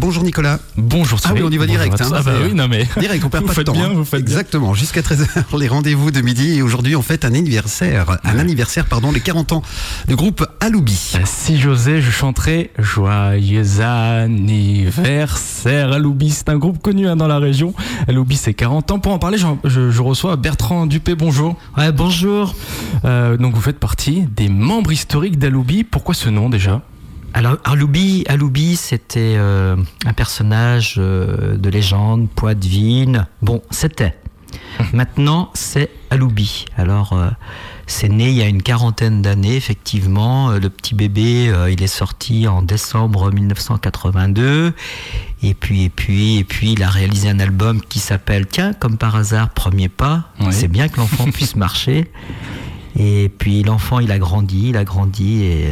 Bonjour Nicolas. Bonjour Thierry. Ah oui, on y va direct. Ah bah oui, non mais... Direct, on perd vous pas de faites temps. bien, vous faites Exactement, jusqu'à 13h, les rendez-vous de midi. Et aujourd'hui, on fête un anniversaire, les 40 ans du groupe Aloubi. Si j'osais, je chanterais Joyeux anniversaire Aloubi. C'est un groupe connu dans la région. Aloubi, c'est 40 ans. Pour en parler, je reçois Bertrand Dupé. Bonjour. Ouais, bonjour. Donc vous faites partie des membres historiques d'Aloubi. Pourquoi ce nom déjà ? Alors Aloubi, c'était un personnage de légende, poitevine. Bon, c'était. Maintenant, c'est Aloubi. Alors, c'est né il y a une quarantaine d'années, effectivement. Le petit bébé, il est sorti en décembre 1982. Et puis, il a réalisé un album qui s'appelle, tiens, comme par hasard, Premier pas. Oui. C'est bien que l'enfant puisse marcher. Et puis, l'enfant, il a grandi et...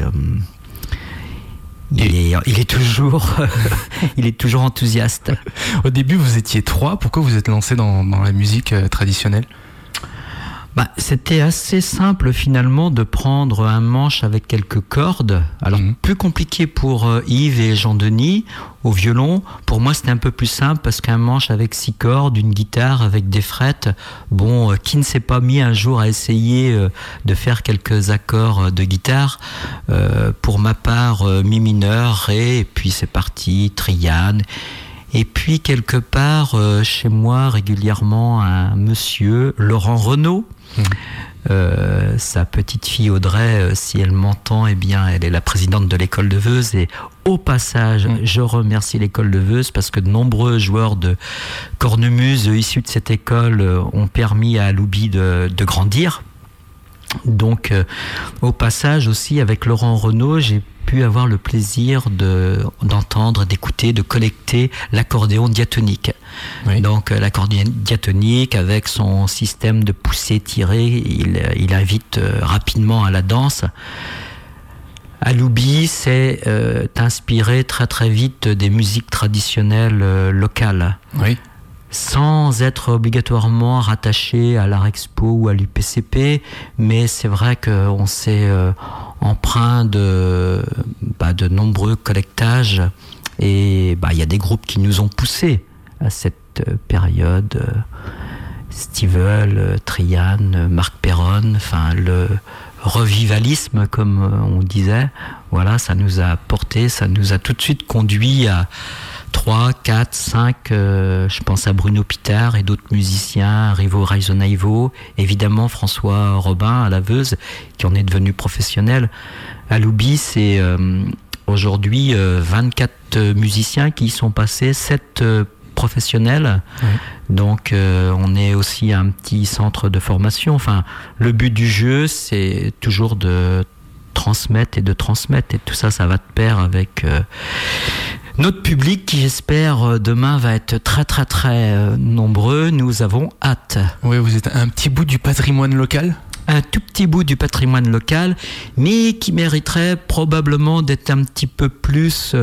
Il est toujours enthousiaste. Au début, vous étiez 3. Pourquoi vous êtes lancé dans la musique traditionnelle ? C'était assez simple finalement de prendre un manche avec quelques cordes. Alors plus compliqué pour Yves et Jean-Denis au violon. Pour moi c'était un peu plus simple parce qu'un manche avec 6 cordes, une guitare avec des frettes, qui ne s'est pas mis un jour à essayer de faire quelques accords de guitare. Pour ma part, mi mineur, ré, et puis c'est parti, triade. Et puis quelque part chez moi régulièrement un monsieur, Laurent Renaud, sa petite fille Audrey, si elle m'entend, eh bien elle est la présidente de l'école de Veuze, et au passage je remercie l'école de Veuze parce que de nombreux joueurs de cornemuse issus de cette école ont permis à Aloubi de grandir. Donc au passage aussi avec Laurent Renaud, j'ai pu avoir le plaisir d'entendre, d'écouter, de collecter l'accordéon diatonique. Oui. Donc l'accordéon diatonique avec son système de poussée-tirée, il invite rapidement à la danse. Aloubi s'est inspiré très très vite des musiques traditionnelles locales. Oui. Sans être obligatoirement rattaché à l'Art Expo ou à l'UPCP, mais c'est vrai qu'on s'est empreint de nombreux collectages, et il y a des groupes qui nous ont poussés à cette période. Stivell, Trian, Marc Perron, le revivalisme comme on disait, voilà, ça nous a porté, ça nous a tout de suite conduit à 3, 4, 5, je pense à Bruno Pitard et d'autres musiciens, Rivo Raisonaivo, évidemment François Robin à la Veuze, qui en est devenu professionnel. Aloubi, c'est aujourd'hui 24 musiciens qui y sont passés, 7 professionnels. Oui. Donc on est aussi un petit centre de formation. Enfin, le but du jeu, c'est toujours de transmettre, et tout ça, ça va de pair avec... notre public qui, j'espère, demain va être très très très nombreux. Nous avons hâte. Oui, vous êtes un petit bout du patrimoine local ? Un tout petit bout du patrimoine local, mais qui mériterait probablement d'être un petit peu plus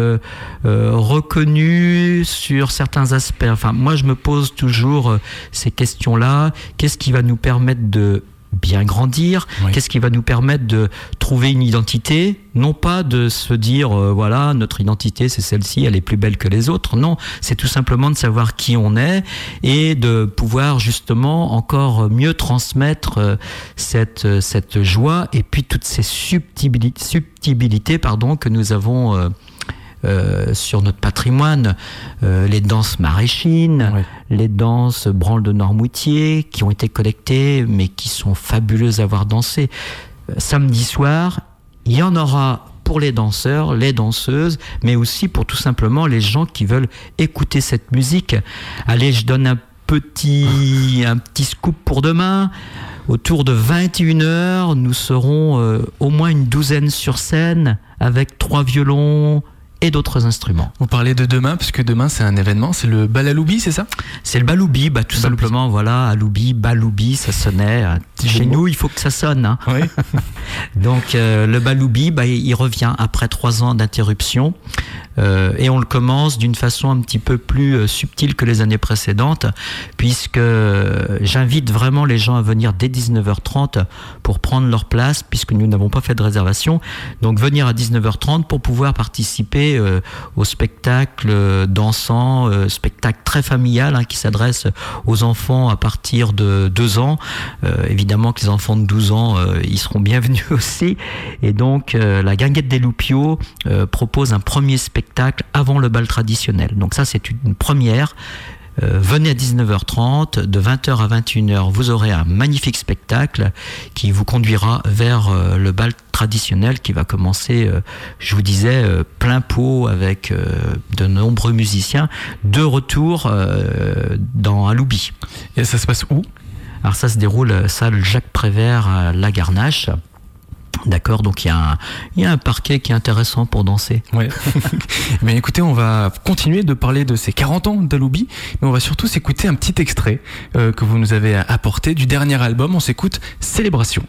reconnu sur certains aspects. Enfin, moi, je me pose toujours ces questions-là. Qu'est-ce qui va nous permettre de bien grandir, oui. Qu'est-ce qui va nous permettre de trouver une identité, non pas de se dire voilà, notre identité c'est celle-ci, elle est plus belle que les autres, non, c'est tout simplement de savoir qui on est et de pouvoir justement encore mieux transmettre cette joie et puis toutes ces subtilités que nous avons sur notre patrimoine, les danses maraîchines, oui. Les danses branle de Noirmoutier qui ont été collectées mais qui sont fabuleuses à voir danser. Samedi soir, il y en aura pour les danseurs, les danseuses, mais aussi pour tout simplement les gens qui veulent écouter cette musique. Allez, je donne un petit scoop pour demain. Autour de 21h, nous serons au moins une douzaine sur scène avec 3 violons et d'autres instruments. Vous parlez de demain, puisque demain c'est un événement, c'est le bal Aloubi, c'est ça ? C'est le bal Aloubi, tout simplement, voilà, Aloubi, bal Aloubi, ça sonnait Chez nous, il faut que ça sonne. Hein. Oui. Donc le Baloubi, il revient après 3 ans d'interruption et on le commence d'une façon un petit peu plus subtile que les années précédentes, puisque j'invite vraiment les gens à venir dès 19h30 pour prendre leur place, puisque nous n'avons pas fait de réservation. Donc venir à 19h30 pour pouvoir participer au spectacle dansant, spectacle très familial qui s'adresse aux enfants à partir de 2 ans. Évidemment que les enfants de 12 ans, ils seront bienvenus aussi. Et donc, la Guinguette des Loupiaux propose un premier spectacle avant le bal traditionnel. Donc ça, c'est une première. Venez à 19h30, de 20h à 21h, vous aurez un magnifique spectacle qui vous conduira vers le bal traditionnel qui va commencer, je vous disais, plein pot avec de nombreux musiciens de retour à Loubi. Et ça se passe où ? Alors ça se déroule salle Jacques Prévert à La Garnache. D'accord, donc il y a un parquet qui est intéressant pour danser. Ouais. Mais écoutez, on va continuer de parler de ces 40 ans d'Aloubi, mais on va surtout s'écouter un petit extrait que vous nous avez apporté du dernier album. On s'écoute Célébration.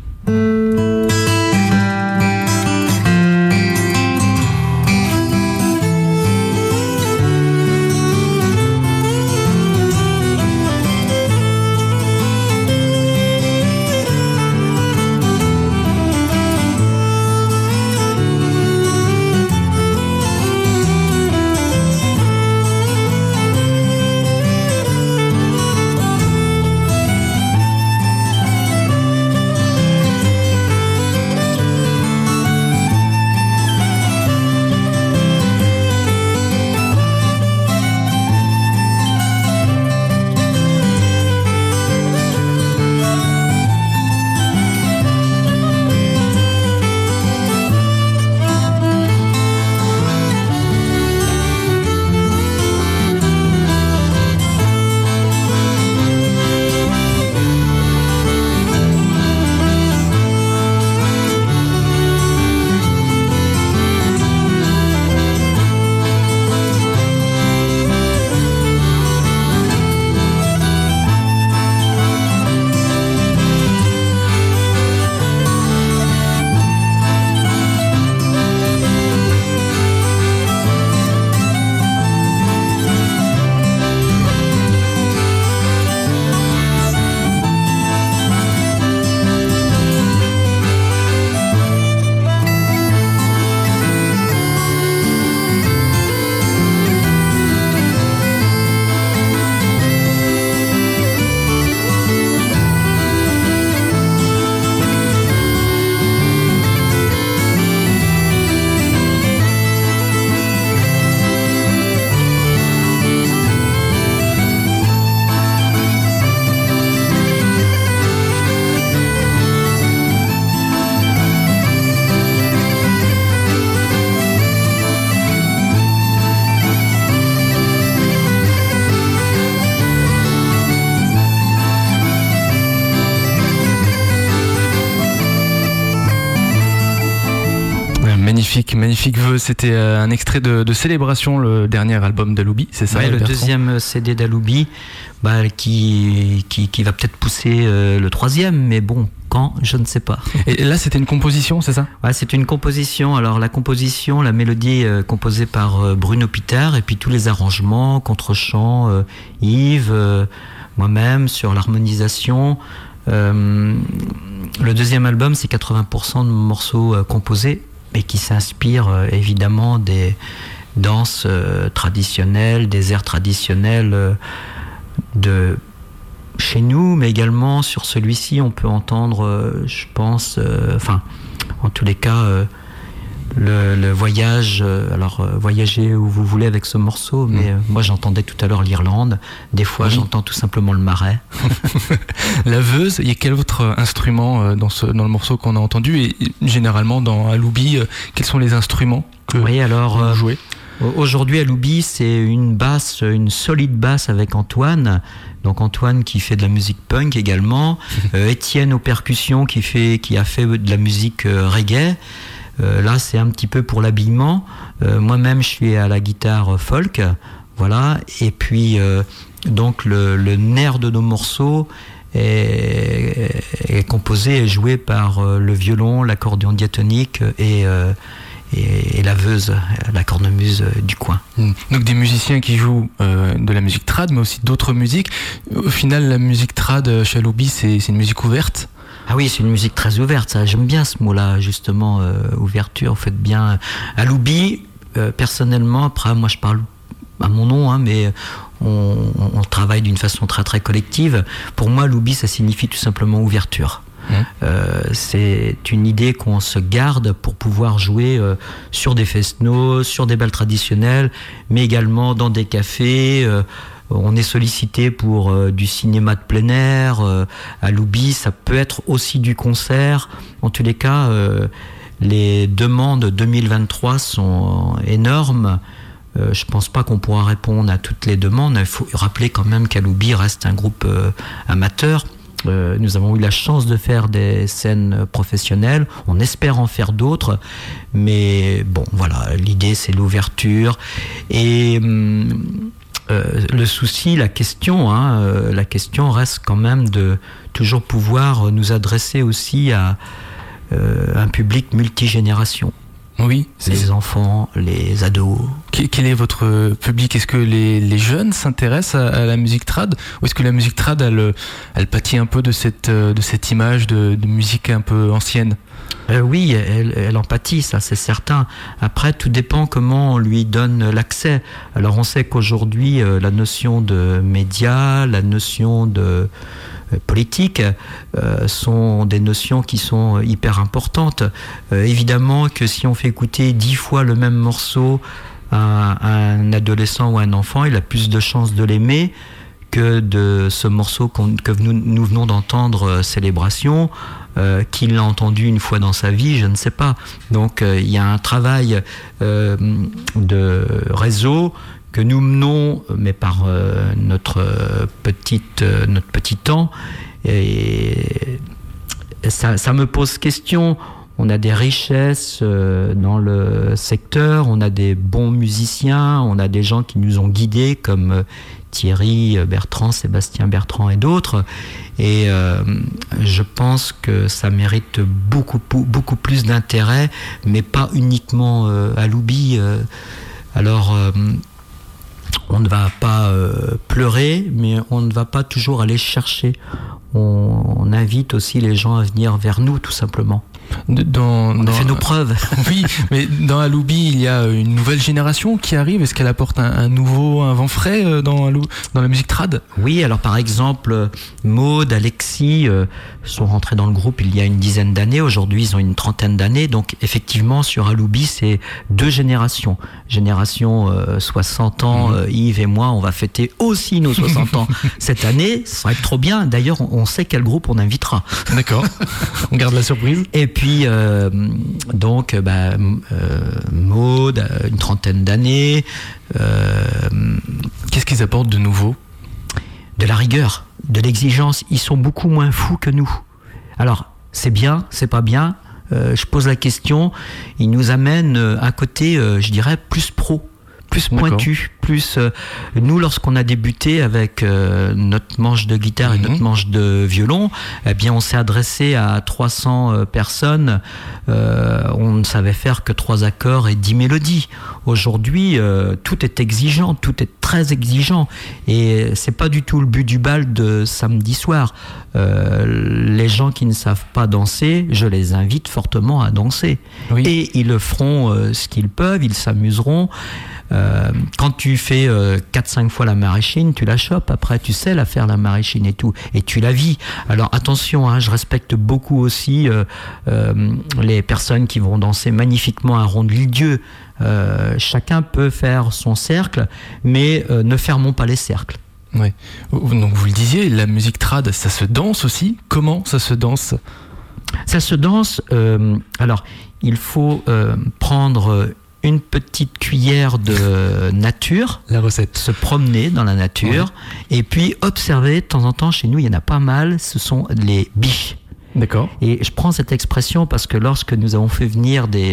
Magnifique vœu. C'était un extrait de Célébration, le dernier album d'Aloubi, c'est ça? Oui, le deuxième CD d'Aloubi, qui va peut-être pousser le troisième, mais bon, quand, je ne sais pas. Et là, c'était une composition, c'est ça? Ouais, c'est une composition. Alors la composition, la mélodie composée par Bruno Piter, et puis tous les arrangements, contre-chant, Yves, moi-même sur l'harmonisation. Le deuxième album, c'est 80% de morceaux composés, et qui s'inspire évidemment des danses traditionnelles, des airs traditionnels de chez nous, mais également sur celui-ci, on peut entendre, je pense, en tous les cas, le voyage, voyager où vous voulez avec ce morceau, mais moi j'entendais tout à l'heure l'Irlande, des fois j'entends tout simplement le Marais. La veuze, il y a quel autre instrument dans le morceau qu'on a entendu, et généralement dans Aloubi, quels sont les instruments que vous jouez? Aujourd'hui Aloubi, c'est une solide basse avec Antoine. Donc Antoine qui fait de la musique punk également, Étienne aux percussions qui a fait de la musique reggae. Là, c'est un petit peu pour l'habillement. Moi-même, je suis à la guitare folk, voilà. Et puis, donc, le nerf de nos morceaux est composé et joué par le violon, l'accordéon diatonique et la veuse, la cornemuse du coin. Donc des musiciens qui jouent de la musique trad, mais aussi d'autres musiques. Au final, la musique trad chez Aloubi, c'est une musique ouverte. Ah oui, c'est une musique très ouverte, ça. J'aime bien ce mot-là, justement, ouverture. Vous faites bien. Aloubi, personnellement, après, moi je parle à mon nom, mais on travaille d'une façon très très collective. Pour moi, Aloubi, ça signifie tout simplement ouverture. C'est une idée qu'on se garde pour pouvoir jouer sur des fest-noz, sur des bals traditionnels, mais également dans des cafés. On est sollicité pour du cinéma de plein air. À Aloubi, ça peut être aussi du concert. En tous les cas, les demandes 2023 sont énormes. Je pense pas qu'on pourra répondre à toutes les demandes. Il faut rappeler quand même qu'Aloubi reste un groupe amateur. Nous avons eu la chance de faire des scènes professionnelles. On espère en faire d'autres. Mais bon, voilà, l'idée c'est l'ouverture. Et le souci, la question reste quand même de toujours pouvoir nous adresser aussi à un public multigénération. Oui, les enfants, les ados. Quel est votre public? Est-ce que les jeunes s'intéressent à la musique trad, ou est-ce que la musique trad elle pâtit un peu de cette image de musique un peu ancienne? Oui, elle en pâtit, ça c'est certain. Après, tout dépend comment on lui donne l'accès. Alors on sait qu'aujourd'hui, la notion de médias, la notion de politique sont des notions qui sont hyper importantes. Évidemment que si on fait écouter 10 fois le même morceau à un adolescent ou à un enfant, il a plus de chances de l'aimer que de ce morceau que nous venons d'entendre, Célébration, qu'il l'a entendu une fois dans sa vie, je ne sais pas. Donc il y a un travail de réseau que nous menons, mais par notre petit temps, et ça me pose question. On a des richesses dans le secteur, on a des bons musiciens, on a des gens qui nous ont guidés comme Thierry Bertrand, Sébastien Bertrand et d'autres. Et je pense que ça mérite beaucoup plus d'intérêt, mais pas uniquement à Aloubi. Alors, on ne va pas pleurer, mais on ne va pas toujours aller chercher. On invite aussi les gens à venir vers nous, tout simplement. On a fait nos preuves. Oui, mais dans Aloubi, il y a une nouvelle génération qui arrive. Est-ce qu'elle apporte un vent frais dans la musique trad? Oui, alors par exemple, Maud, Alexis sont rentrés dans le groupe il y a une dizaine d'années. Aujourd'hui, ils ont une trentaine d'années. Donc effectivement, sur Aloubi, c'est deux générations. Génération 60 ans, Yves et moi, on va fêter aussi nos 60 ans cette année. Ça va être trop bien. D'ailleurs, on sait quel groupe on invitera. D'accord, on garde la surprise. Et puis, Maud, une trentaine d'années. Qu'est-ce qu'ils apportent de nouveau? De la rigueur, de l'exigence. Ils sont beaucoup moins fous que nous. Alors, c'est bien, c'est pas bien. Je pose la question. Ils nous amènent un côté, je dirais, plus pro, plus pointu, plus... nous, lorsqu'on a débuté avec notre manche de guitare et notre manche de violon, eh bien, on s'est adressé à 300 personnes. On ne savait faire que 3 accords et 10 mélodies. Aujourd'hui, tout est exigeant, tout est très exigeant. Et c'est pas du tout le but du bal de samedi soir. Les gens qui ne savent pas danser, je les invite fortement à danser. Oui. Et ils le feront ce qu'ils peuvent, ils s'amuseront. Quand tu fais 4-5 fois la maraîchine, tu la chopes, après tu sais la faire la maraîchine et tout, et tu la vis. Alors attention, je respecte beaucoup aussi les personnes qui vont danser magnifiquement un rond de Dieu. Chacun peut faire son cercle, mais ne fermons pas les cercles. Ouais. Donc vous le disiez, la musique trad, ça se danse aussi. Comment ça se danse? Ça se danse. Alors, il faut prendre une petite cuillère de nature, la recette, se promener dans la nature, et puis observer. De temps en temps, chez nous, il y en a pas mal. Ce sont les biches. D'accord. Et je prends cette expression parce que lorsque nous avons fait venir des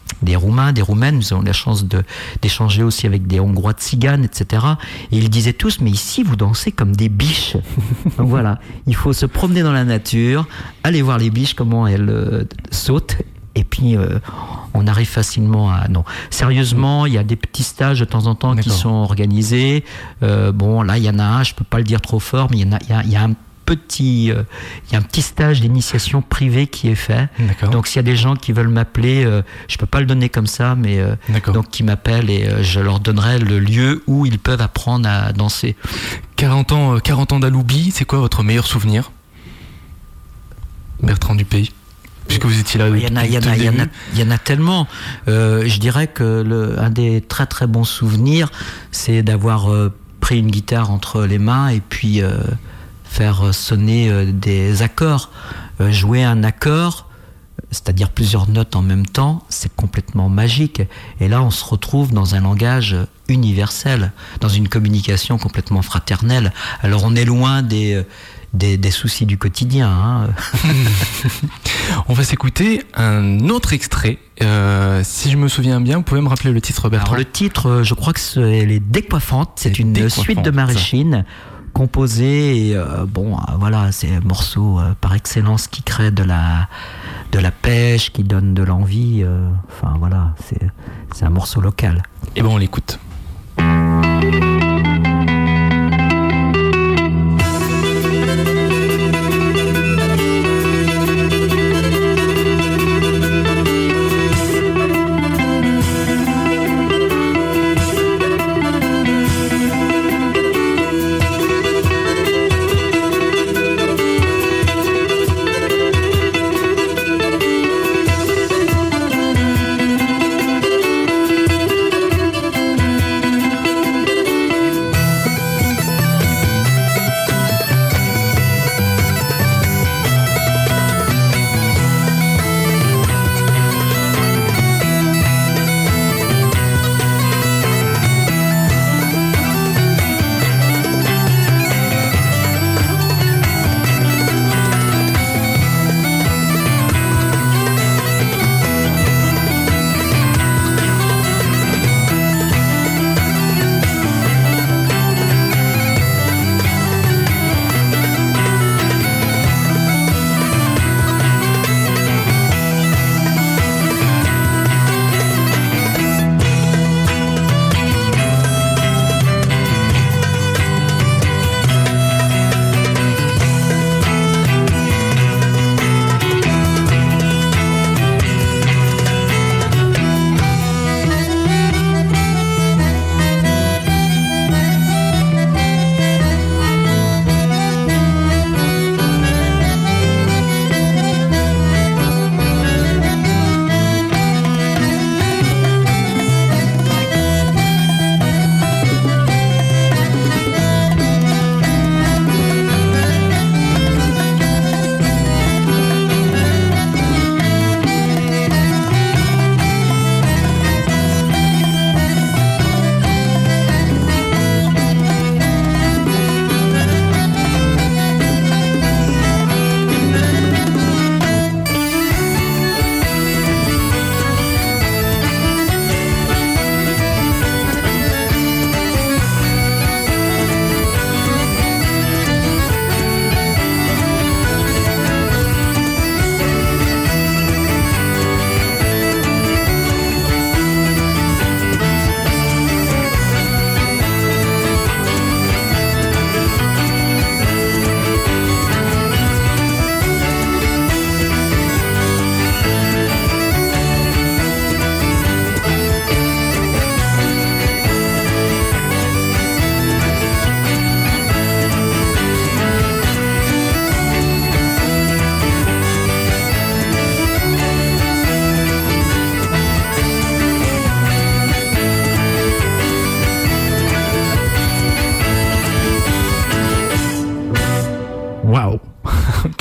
des Roumains, des Roumaines. Nous avons la chance d'échanger aussi avec des Hongrois tziganes, etc. Et ils disaient tous, mais ici, vous dansez comme des biches. Donc voilà, il faut se promener dans la nature, aller voir les biches, comment elles sautent. Et puis, on arrive facilement à... Non, sérieusement, il y a des petits stages de temps en temps qui sont organisés. Bon, là, il y en a un, je ne peux pas le dire trop fort, mais il y a un petit stage d'initiation privé qui est fait. D'accord. Donc s'il y a des gens qui veulent m'appeler, je peux pas le donner comme ça, mais donc qui m'appellent et je leur donnerai le lieu où ils peuvent apprendre à danser. 40 ans d'Aloubi, c'est quoi votre meilleur souvenir, Bertrand Dupay, puisque vous étiez là? Il y en a tellement. Je dirais que un des très très bons souvenirs, c'est d'avoir pris une guitare entre les mains et puis faire sonner des accords. Jouer un accord, c'est-à-dire plusieurs notes en même temps, c'est complètement magique. Et là, on se retrouve dans un langage universel, dans une communication complètement fraternelle. Alors, on est loin des soucis du quotidien. Hein. On va s'écouter un autre extrait. Si je me souviens bien, vous pouvez me rappeler le titre, Bertrand? Alors, le titre, je crois que c'est Les Décoiffantes. C'est une suite de Maréchine. Composé et voilà, c'est un morceau par excellence qui crée de la pêche, qui donne de l'envie. Enfin voilà, c'est un morceau local. Et on l'écoute.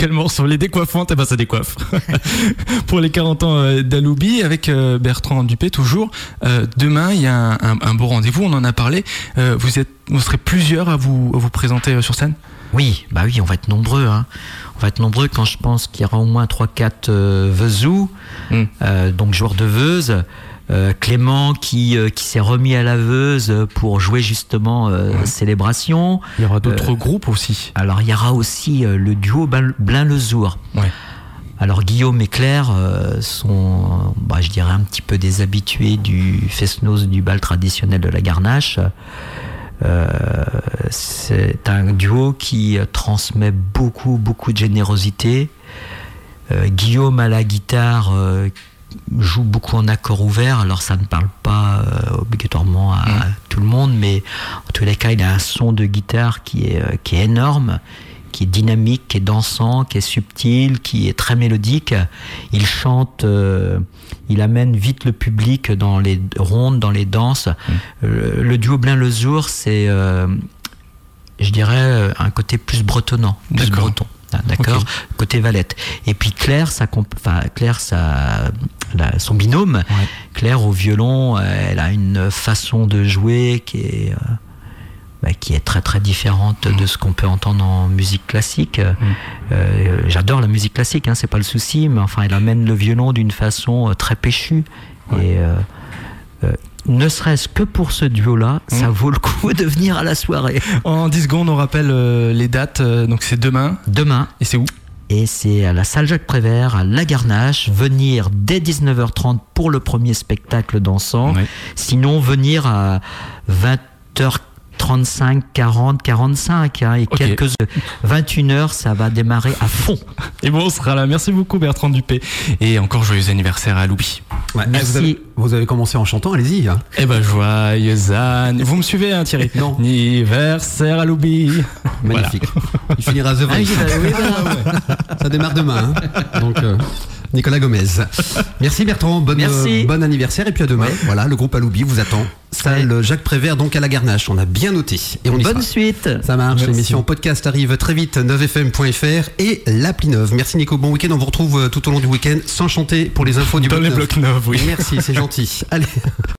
quel morceau? Les décoiffantes, eh ben ça décoiffe. Pour les 40 ans d'Aloubi, avec Bertrand Dupé toujours. Demain, il y a un beau rendez-vous, on en a parlé. Vous serez plusieurs à vous présenter sur scène? Oui, on va être nombreux. Hein. On va être nombreux quand je pense qu'il y aura au moins 3-4 veuzous, donc joueurs de veuse. Clément qui s'est remis à la veuse pour jouer justement Célébration. Il y aura d'autres groupes aussi. Alors il y aura aussi le duo Blain-Lezour. Ouais. Alors Guillaume et Claire sont, je dirais, un petit peu des habitués du fest-noz du bal traditionnel de la Garnache. C'est un duo qui transmet beaucoup de générosité. Guillaume à la guitare joue beaucoup en accord ouvert, alors ça ne parle pas obligatoirement à tout le monde, mais en tous les cas il a un son de guitare qui est énorme, qui est dynamique, qui est dansant, qui est subtil, qui est très mélodique. Il chante, il amène vite le public dans les rondes, dans les danses. Le duo Blain-Lezour, c'est je dirais un côté plus bretonnant, plus breton. D'accord, okay. Côté Valette. Et puis Claire, son binôme, Claire au violon, elle a une façon de jouer qui est très très différente de ce qu'on peut entendre en musique classique. J'adore la musique classique, c'est pas le souci, mais enfin elle amène le violon d'une façon très péchue. Et ne serait-ce que pour ce duo-là, ça vaut le coup de venir à la soirée. En 10 secondes, on rappelle les dates. Donc c'est demain. Demain. Et c'est où? Et c'est à la salle Jacques Prévert, à La Garnache. Venir dès 19h30 pour le premier spectacle dansant. Ouais. Sinon, venir à 20h35, 40, 45. Et okay. 21h, ça va démarrer à fond. Et bon, on sera là. Merci beaucoup, Bertrand Dupé. Et encore joyeux anniversaire à Aloubi. Ouais, merci. Vous avez commencé en chantant, allez-y. Hein. Eh ben, joyeux anniversaire. Vous me suivez, Thierry? Non. Anniversaire à Aloubi. Magnifique. Voilà. Il finira The Voice. Ça démarre demain. Donc, Nicolas Gomez. Merci Bertrand, bon anniversaire et puis à demain. Ouais. Voilà, le groupe Aloubi vous attend. Salle Jacques Prévert, donc à la Garnache. On a bien noté. Et on y Bonne sera. Suite. Ça marche. Merci. L'émission podcast arrive très vite, 9fm.fr et l'appli 9. Merci Nico, bon week-end. On vous retrouve tout au long du week-end sans chanter pour les infos du Dans bloc les blocs 9, oui. Merci, c'est gentil. Allez.